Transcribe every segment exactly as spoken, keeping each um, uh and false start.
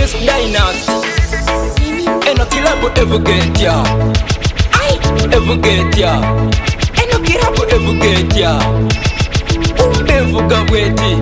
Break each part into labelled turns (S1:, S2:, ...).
S1: Chris Dynasty. Eno kilabu ever get ya. Ay, ever get ya. Eno kilabu ever get ya. Evuga bweti.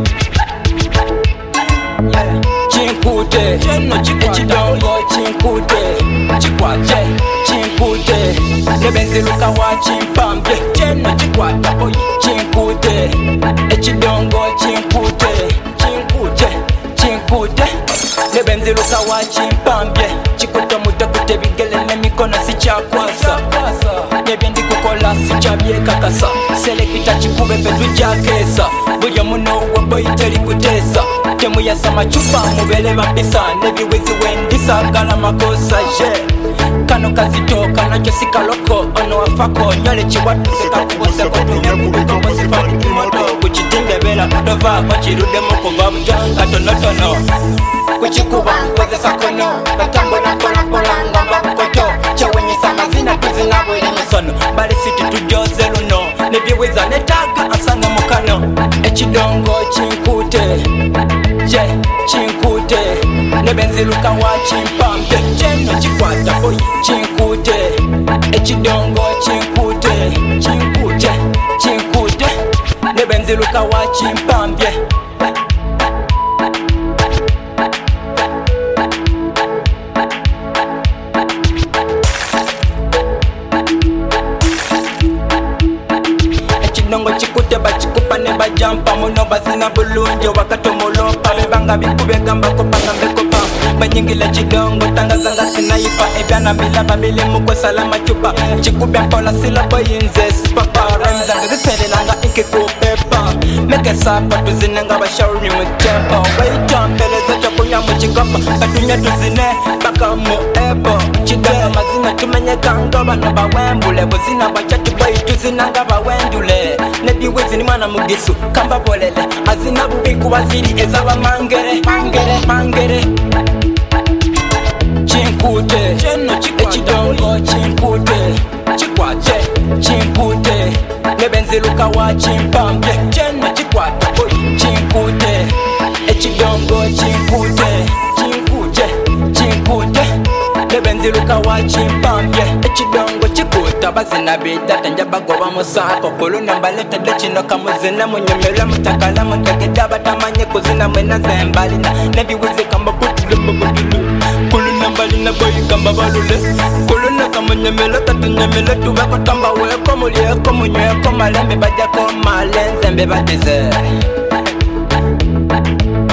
S1: Chinkute, echidongo chinkute, chikwate, chinkute, nebenziluka wa chimpambye, cheno chikwata boy, chinkute, echidongo chinkute, chinkute, chinkute, nebenziluka wa chimpambye, chikuta muta kute bigele nemikono sichakwasa, nebyendi kukola sichabyekakasa, selekita chikube petu jakesa, buya muno wa boy teli kutesa. Temu ya sama chupa mubele bambisa nebiwezi wendisa gala makosa je kano kazitoka nacho sikaloko ono wafako nyole chiwatu seka kubose kotunya kubiko mosifani kimoto kuchitimbe bela dova bachirude moko babuja katonotono kuchikuba kweze sakono batambo na kola kola ngamba kukoto chewenye sama zina kuzina bwele misono bali siti tujoze luno nebiweza netaga asana mukano echidongo chinkute je chinkute nebenziluka wa chimpambe cheno chikwata boy chinkute echidongo chinkute chinkute chinkute nebenziluka wa chimpambe echidongo chikute bachikupa ne bajampa muno bazina bulunjo wakatomolopa bebanga bikube gamba kopanga bekopa banyingila chidongo tanga zanga sinaipa ebyana bila babili muko salama chupa chikube mpola sila boyinze papa ramzanga ziselelanga ikikupepa meke sapa tuzinanga bashauri mutempo waitambeleza chakunya muchikapa batunya tuzine baka mu ebo chidongo mazina tumenyeka ngaba no bawembule buzina bachatu boy tuzinanga bawendule nebiwezi ni mwana mugisu kamba bolele azina bubiku baziri ezaba mangere mangere mangere chinkute echidongo chinkute chikwate chinkute nebenziluka wa chimpambye cheno chikwata boy chinkute echidongo chinkute chinkute chinkute nebenziluka wa chimpambye echidongo chikuta bazina bidata njabagoba musako kuluna mbaleta dechino kamuzina munyemela mutakala mutegeda batamanye kuzina mwena zembalina nebiwize kamba butulu mbutulu kuluna mbalina boy kamba balule kuluna kamunyemela tatunyemela tubako tamba weko mulieko munyweko malembe bajako malenze mbe batize